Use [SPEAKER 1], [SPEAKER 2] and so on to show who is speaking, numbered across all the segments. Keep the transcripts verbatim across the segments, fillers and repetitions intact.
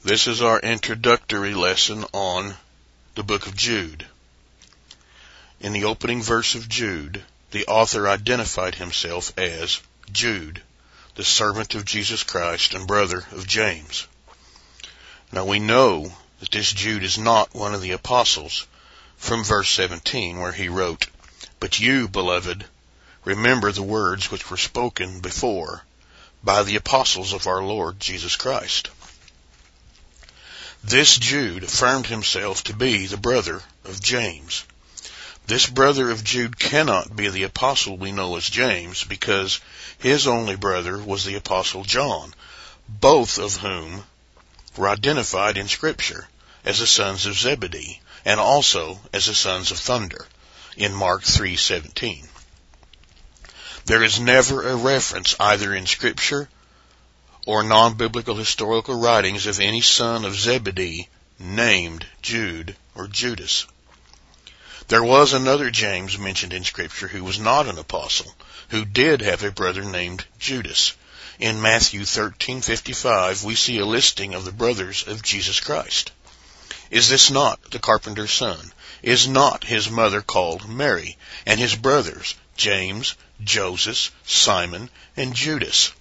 [SPEAKER 1] This is our introductory lesson on the book of Jude. In the opening verse of Jude, the author identified himself as Jude, the servant of Jesus Christ and brother of James. Now we know that this Jude is not one of the apostles from verse seventeen, where he wrote, "But you, beloved, remember the words which were spoken before by the apostles of our Lord Jesus Christ." This Jude affirmed himself to be the brother of James. This brother of Jude cannot be the apostle we know as James, because his only brother was the apostle John, both of whom were identified in Scripture as the sons of Zebedee, and also as the sons of thunder, in Mark three seventeen. There is never a reference either in Scripture or non-biblical historical writings of any son of Zebedee named Jude or Judas. There was another James mentioned in Scripture who was not an apostle, who did have a brother named Judas. In Matthew thirteen fifty-five, we see a listing of the brothers of Jesus Christ. Is this not the carpenter's son? Is not his mother called Mary, and his brothers James, Joseph, Simon, and Judas?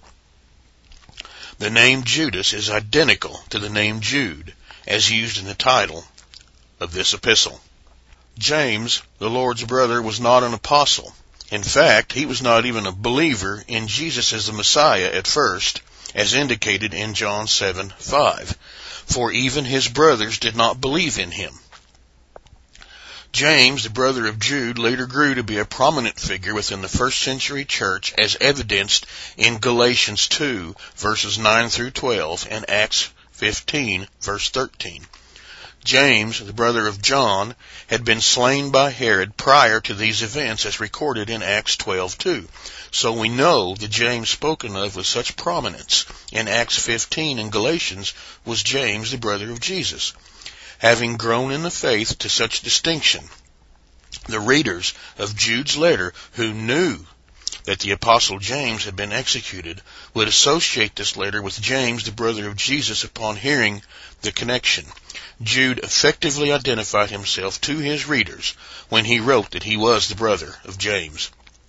[SPEAKER 1] The name Judas is identical to the name Jude, as used in the title of this epistle. James, the Lord's brother, was not an apostle. In fact, he was not even a believer in Jesus as the Messiah at first, as indicated in John seven five, for even his brothers did not believe in him. James, the brother of Jude, later grew to be a prominent figure within the first century church, as evidenced in Galatians two, verses nine through twelve, and Acts fifteen, verse thirteen. James, the brother of John, had been slain by Herod prior to these events, as recorded in Acts twelve two. So we know the James spoken of with such prominence in Acts fifteen and Galatians was James, the brother of Jesus. Having grown in the faith to such distinction, the readers of Jude's letter, who knew that the apostle James had been executed, would associate this letter with James, the brother of Jesus, upon hearing the connection. Jude effectively identified himself to his readers when he wrote that he was the brother of James.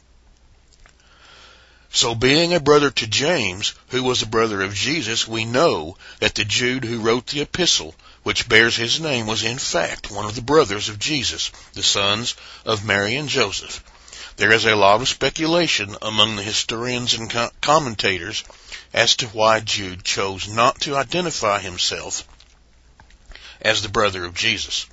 [SPEAKER 1] So being a brother to James, who was a brother of Jesus, we know that the Jude who wrote the epistle which bears his name was in fact one of the brothers of Jesus, the sons of Mary and Joseph. There is a lot of speculation among the historians and co- commentators as to why Jude chose not to identify himself as the brother of Jesus.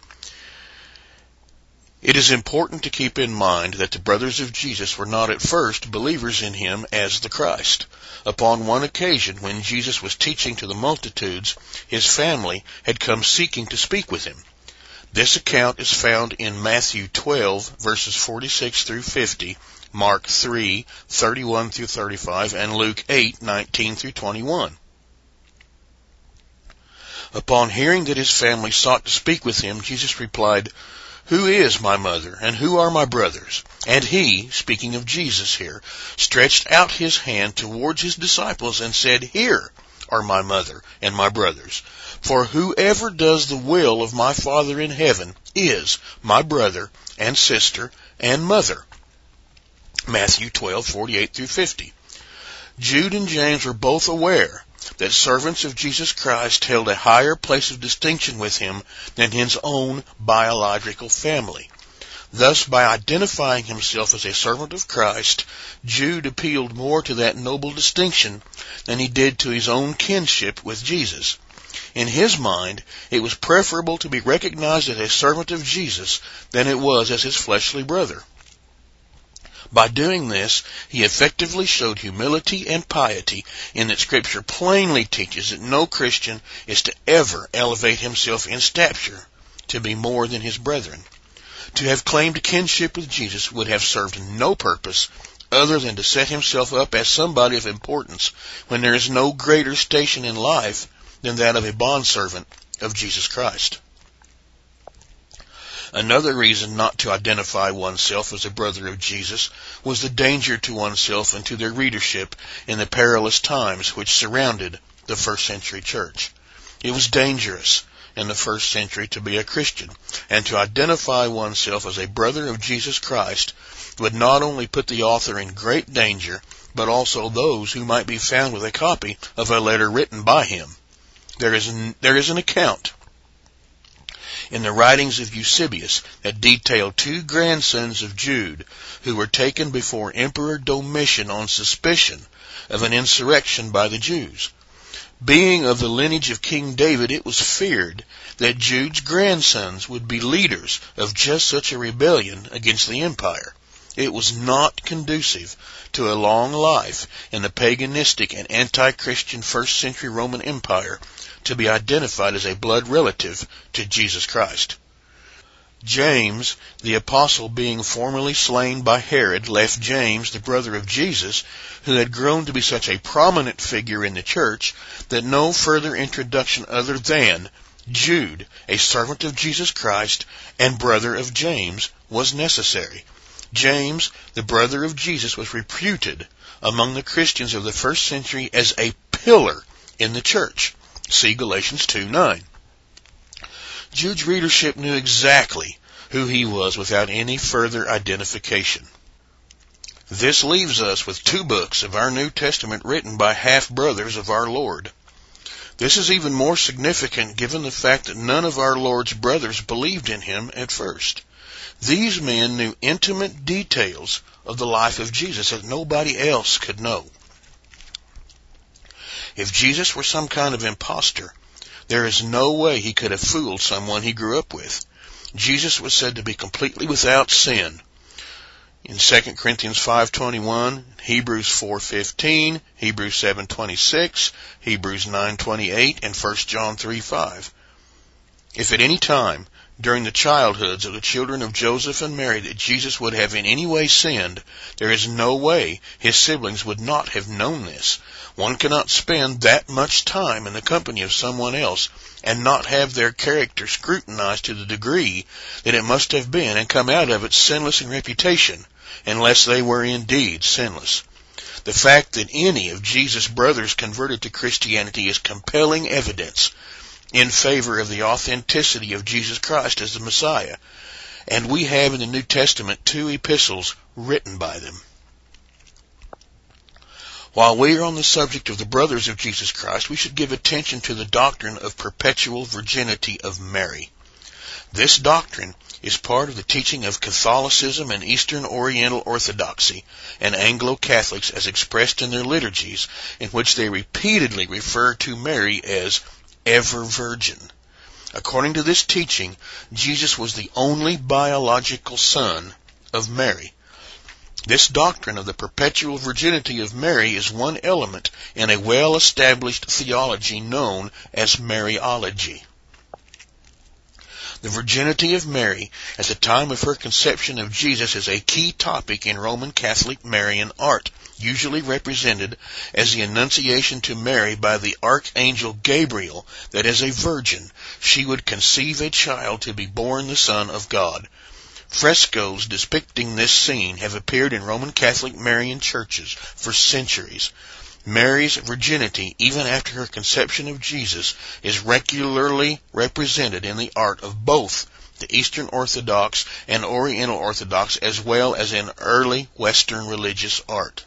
[SPEAKER 1] It is important to keep in mind that the brothers of Jesus were not at first believers in him as the Christ. Upon one occasion, when Jesus was teaching to the multitudes, his family had come seeking to speak with him. This account is found in Matthew twelve, verses forty-six through fifty, Mark three, thirty-one through thirty-five, and Luke eight, nineteen through twenty-one. Upon hearing that his family sought to speak with him, Jesus replied, "Who is my mother, and who are my brothers?" And he, speaking of Jesus here, stretched out his hand towards his disciples and said, "Here are my mother and my brothers. For whoever does the will of my Father in heaven is my brother and sister and mother." Matthew twelve, forty-eight through fifty. Jude and James were both aware that servants of Jesus Christ held a higher place of distinction with him than his own biological family. Thus, by identifying himself as a servant of Christ, Jude appealed more to that noble distinction than he did to his own kinship with Jesus. In his mind, it was preferable to be recognized as a servant of Jesus than it was as his fleshly brother. By doing this, he effectively showed humility and piety, in that Scripture plainly teaches that no Christian is to ever elevate himself in stature to be more than his brethren. To have claimed kinship with Jesus would have served no purpose other than to set himself up as somebody of importance when there is no greater station in life than that of a bondservant of Jesus Christ. Another reason not to identify oneself as a brother of Jesus was the danger to oneself and to their readership in the perilous times which surrounded the first century church. It was dangerous in the first century to be a Christian, and to identify oneself as a brother of Jesus Christ would not only put the author in great danger, but also those who might be found with a copy of a letter written by him. There is an, there is an account in the writings of Eusebius that detail two grandsons of Jude who were taken before Emperor Domitian on suspicion of an insurrection by the Jews. Being of the lineage of King David, it was feared that Jude's grandsons would be leaders of just such a rebellion against the empire. It was not conducive to a long life in the paganistic and anti-Christian first century Roman Empire to be identified as a blood relative to Jesus Christ. James, the apostle, being formerly slain by Herod, left James, the brother of Jesus, who had grown to be such a prominent figure in the church that no further introduction other than Jude, a servant of Jesus Christ and brother of James, was necessary. James, the brother of Jesus, was reputed among the Christians of the first century as a pillar in the church. See Galatians two nine. Jude's readership knew exactly who he was without any further identification. This leaves us with two books of our New Testament written by half-brothers of our Lord. This is even more significant given the fact that none of our Lord's brothers believed in him at first. These men knew intimate details of the life of Jesus that nobody else could know. If Jesus were some kind of impostor, there is no way he could have fooled someone he grew up with. Jesus was said to be completely without sin. In Second Corinthians five twenty-one, Hebrews four fifteen, Hebrews seven twenty-six, Hebrews nine twenty-eight, and First John three five. If at any time during the childhoods of the children of Joseph and Mary that Jesus would have in any way sinned, there is no way his siblings would not have known this. One cannot spend that much time in the company of someone else and not have their character scrutinized to the degree that it must have been and come out of it sinless in reputation, unless they were indeed sinless. The fact that any of Jesus' brothers converted to Christianity is compelling evidence in favor of the authenticity of Jesus Christ as the Messiah, and we have in the New Testament two epistles written by them. While we are on the subject of the brothers of Jesus Christ, we should give attention to the doctrine of perpetual virginity of Mary. This doctrine is part of the teaching of Catholicism and Eastern Oriental Orthodoxy and Anglo-Catholics as expressed in their liturgies, in which they repeatedly refer to Mary as ever virgin. According to this teaching, Jesus was the only biological son of Mary. This doctrine of the perpetual virginity of Mary is one element in a well-established theology known as Mariology. The virginity of Mary at the time of her conception of Jesus is a key topic in Roman Catholic Marian art, usually represented as the annunciation to Mary by the archangel Gabriel that as a virgin she would conceive a child to be born the Son of God. Frescoes depicting this scene have appeared in Roman Catholic Marian churches for centuries. Mary's virginity, even after her conception of Jesus, is regularly represented in the art of both the Eastern Orthodox and Oriental Orthodox, as well as in early Western religious art.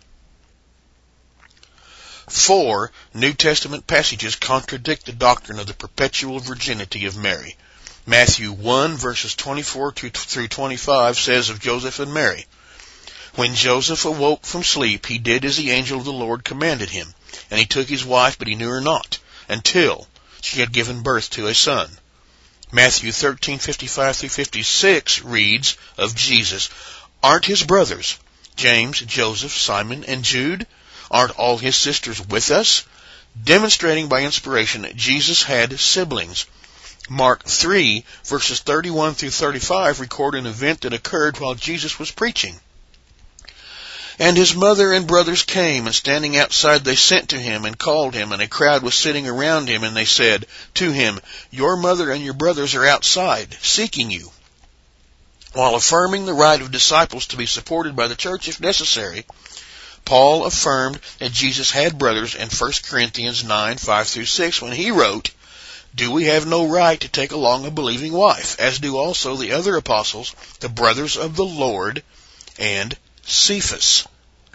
[SPEAKER 1] Four New Testament passages contradict the doctrine of the perpetual virginity of Mary. Matthew one, verses twenty-four through twenty-five says of Joseph and Mary, "When Joseph awoke from sleep, he did as the angel of the Lord commanded him, and he took his wife, but he knew her not, until she had given birth to a son." Matthew thirteen, fifty-five through fifty-six reads of Jesus, "Aren't his brothers, James, Joseph, Simon, and Jude? Aren't all his sisters with us?" Demonstrating by inspiration that Jesus had siblings. Mark three, verses thirty-one through thirty-five record an event that occurred while Jesus was preaching. "And his mother and brothers came, and standing outside they sent to him and called him, and a crowd was sitting around him, and they said to him, 'Your mother and your brothers are outside, seeking you.'" While affirming the right of disciples to be supported by the church if necessary, Paul affirmed that Jesus had brothers in First Corinthians nine, five through six when he wrote, Do we have no right to take along a believing wife, as do also the other apostles, the brothers of the Lord, and Cephas?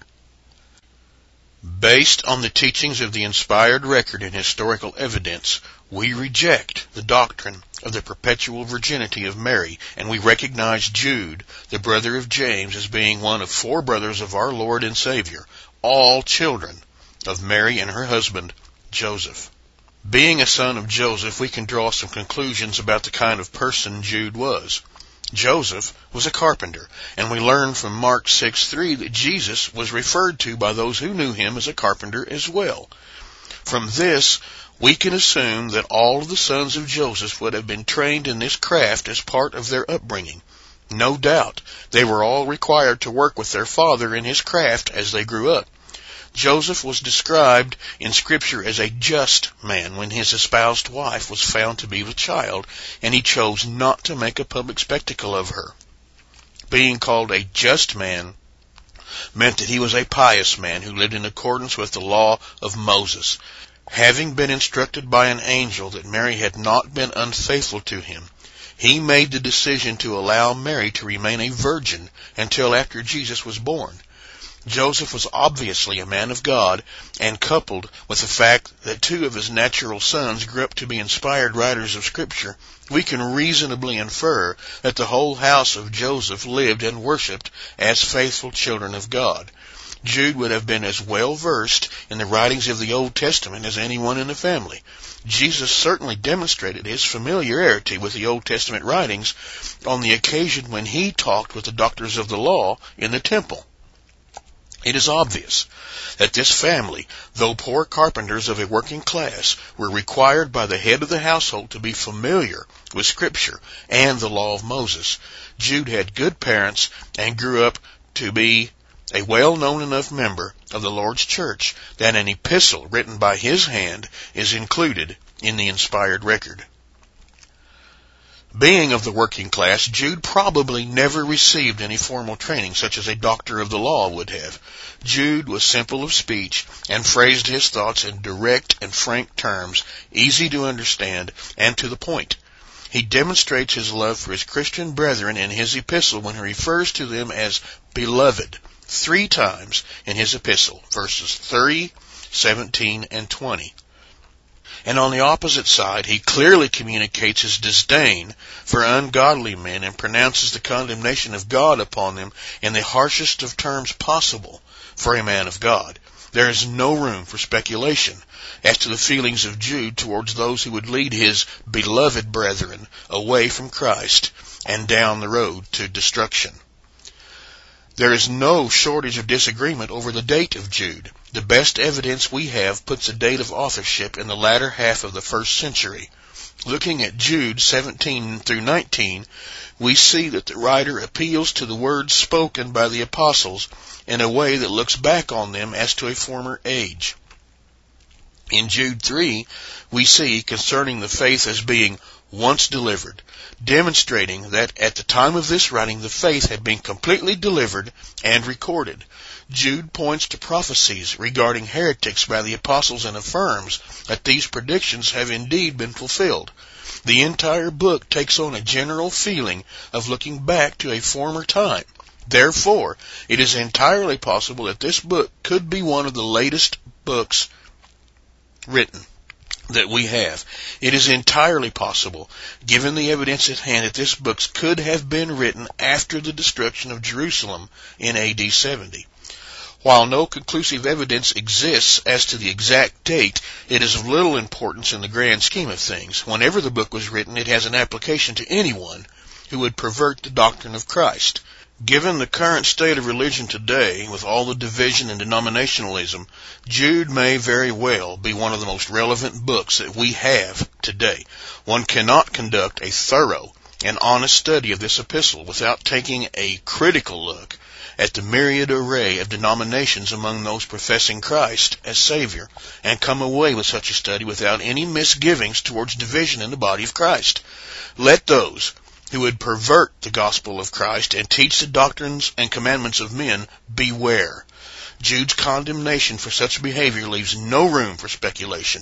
[SPEAKER 1] Based on the teachings of the inspired record and historical evidence, we reject the doctrine of the perpetual virginity of Mary, and we recognize Jude, the brother of James, as being one of four brothers of our Lord and Savior, all children of Mary and her husband, Joseph. Being a son of Joseph, we can draw some conclusions about the kind of person Jude was. Joseph was a carpenter, and we learn from Mark six three that Jesus was referred to by those who knew him as a carpenter as well. From this, we can assume that all of the sons of Joseph would have been trained in this craft as part of their upbringing. No doubt, they were all required to work with their father in his craft as they grew up. Joseph was described in Scripture as a just man when his espoused wife was found to be with child, and he chose not to make a public spectacle of her. Being called a just man meant that he was a pious man who lived in accordance with the law of Moses. Having been instructed by an angel that Mary had not been unfaithful to him, he made the decision to allow Mary to remain a virgin until after Jesus was born. Joseph was obviously a man of God, and coupled with the fact that two of his natural sons grew up to be inspired writers of Scripture, we can reasonably infer that the whole house of Joseph lived and worshipped as faithful children of God. Jude would have been as well versed in the writings of the Old Testament as anyone in the family. Jesus certainly demonstrated his familiarity with the Old Testament writings on the occasion when he talked with the doctors of the law in the temple. It is obvious that this family, though poor carpenters of a working class, were required by the head of the household to be familiar with Scripture and the law of Moses. Jude had good parents and grew up to be a well-known enough member of the Lord's church that an epistle written by his hand is included in the inspired record. Being of the working class, Jude probably never received any formal training such as a doctor of the law would have. Jude was simple of speech and phrased his thoughts in direct and frank terms, easy to understand and to the point. He demonstrates his love for his Christian brethren in his epistle when he refers to them as beloved three times in his epistle, verses thirty, seventeen, and twenty. And on the opposite side, he clearly communicates his disdain for ungodly men and pronounces the condemnation of God upon them in the harshest of terms possible for a man of God. There is no room for speculation as to the feelings of Jude towards those who would lead his beloved brethren away from Christ and down the road to destruction. There is no shortage of disagreement over the date of Jude. The best evidence we have puts a date of authorship in the latter half of the first century. Looking at Jude seventeen through nineteen, we see that the writer appeals to the words spoken by the apostles in a way that looks back on them as to a former age. In Jude three, we see concerning the faith as being once delivered, demonstrating that at the time of this writing the faith had been completely delivered and recorded. Jude points to prophecies regarding heretics by the apostles and affirms that these predictions have indeed been fulfilled. The entire book takes on a general feeling of looking back to a former time. Therefore, it is entirely possible that this book could be one of the latest books written that we have. It is entirely possible, given the evidence at hand, that this book could have been written after the destruction of Jerusalem in A D seventy. While no conclusive evidence exists as to the exact date, it is of little importance in the grand scheme of things. Whenever the book was written, it has an application to anyone who would pervert the doctrine of Christ. Given the current state of religion today, with all the division and denominationalism, Jude may very well be one of the most relevant books that we have today. One cannot conduct a thorough and honest study of this epistle without taking a critical look at the myriad array of denominations among those professing Christ as Savior, and come away with such a study without any misgivings towards division in the body of Christ. Let those who would pervert the gospel of Christ and teach the doctrines and commandments of men beware. Jude's condemnation for such behavior leaves no room for speculation,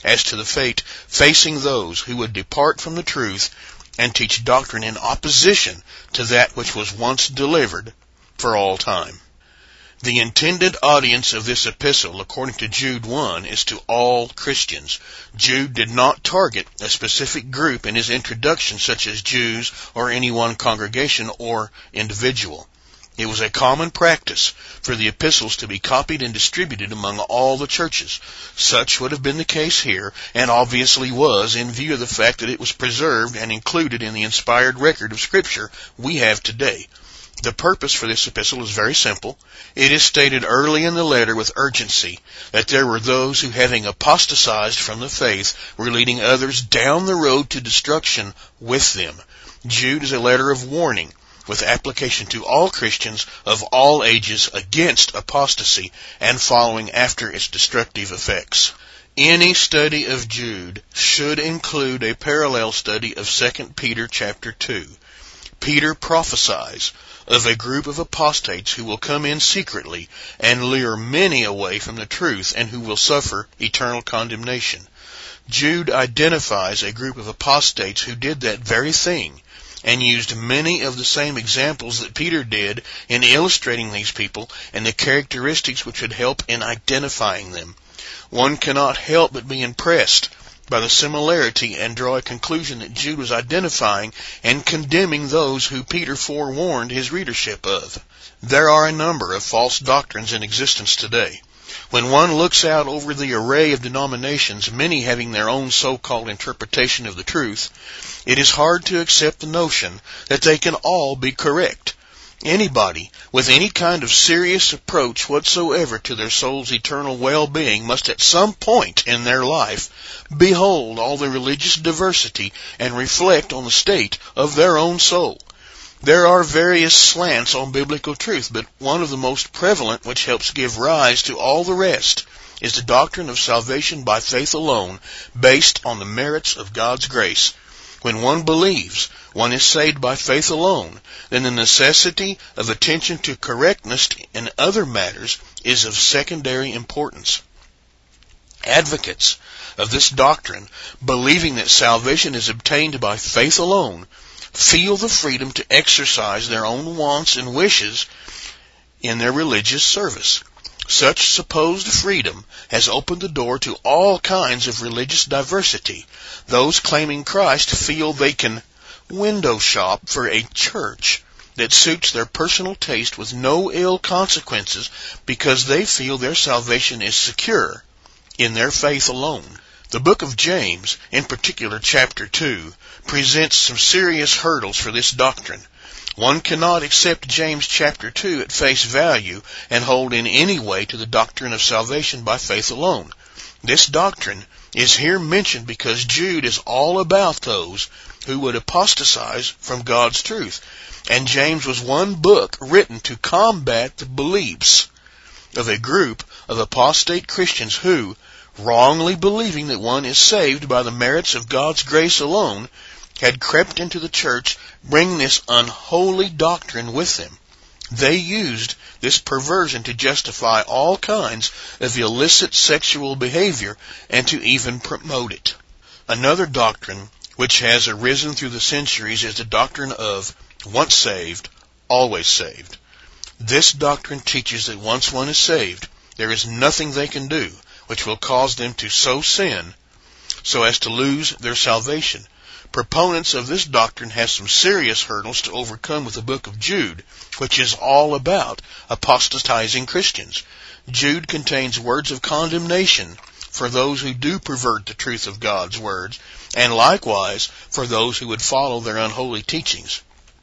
[SPEAKER 1] as to the fate facing those who would depart from the truth and teach doctrine in opposition to that which was once delivered for all time. The intended audience of this epistle, according to Jude one, is to all Christians. Jude did not target a specific group in his introduction, such as Jews or any one congregation or individual. It was a common practice for the epistles to be copied and distributed among all the churches. Such would have been the case here, and obviously was, in view of the fact that it was preserved and included in the inspired record of Scripture we have today. The purpose for this epistle is very simple. It is stated early in the letter with urgency that there were those who, having apostatized from the faith, were leading others down the road to destruction with them. Jude is a letter of warning, with application to all Christians of all ages against apostasy and following after its destructive effects. Any study of Jude should include a parallel study of Second Peter chapter two. Peter prophesies of a group of apostates who will come in secretly and lure many away from the truth and who will suffer eternal condemnation. Jude identifies a group of apostates who did that very thing and used many of the same examples that Peter did in illustrating these people and the characteristics which would help in identifying them. One cannot help but be impressed by the similarity and draw a conclusion that Jude was identifying and condemning those who Peter forewarned his readership of. There are a number of false doctrines in existence today. When one looks out over the array of denominations, many having their own so-called interpretation of the truth, it is hard to accept the notion that they can all be correct. Anybody with any kind of serious approach whatsoever to their soul's eternal well-being must at some point in their life behold all the religious diversity and reflect on the state of their own soul. There are various slants on biblical truth, but one of the most prevalent, which helps give rise to all the rest, is the doctrine of salvation by faith alone, based on the merits of God's grace. When one believes one is saved by faith alone, then the necessity of attention to correctness in other matters is of secondary importance. Advocates of this doctrine, believing that salvation is obtained by faith alone, feel the freedom to exercise their own wants and wishes in their religious service. Such supposed freedom has opened the door to all kinds of religious diversity. Those claiming Christ feel they can window shop for a church that suits their personal taste with no ill consequences because they feel their salvation is secure in their faith alone. The book of James, in particular chapter two, presents some serious hurdles for this doctrine. One cannot accept James chapter two at face value and hold in any way to the doctrine of salvation by faith alone. This doctrine is here mentioned because Jude is all about those who would apostatize from God's truth, and James was one book written to combat the beliefs of a group of apostate Christians who, wrongly believing that one is saved by the merits of God's grace alone, had crept into the church, bringing this unholy doctrine with them. They used this perversion to justify all kinds of illicit sexual behavior and to even promote it. Another doctrine which has arisen through the centuries is the doctrine of once saved, always saved. This doctrine teaches that once one is saved, there is nothing they can do which will cause them to so sin so as to lose their salvation. Proponents of this doctrine have some serious hurdles to overcome with the book of Jude, which is all about apostatizing Christians. Jude contains words of condemnation for those who do pervert the truth of God's words, and likewise for those who would follow their unholy teachings.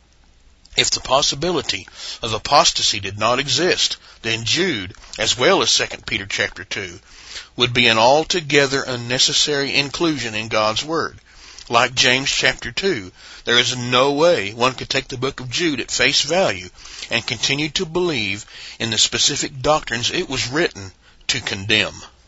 [SPEAKER 1] If the possibility of apostasy did not exist, then Jude, as well as Second Peter chapter two, would be an altogether unnecessary inclusion in God's Word. Like James chapter two, there is no way one could take the book of Jude at face value and continue to believe in the specific doctrines it was written to condemn.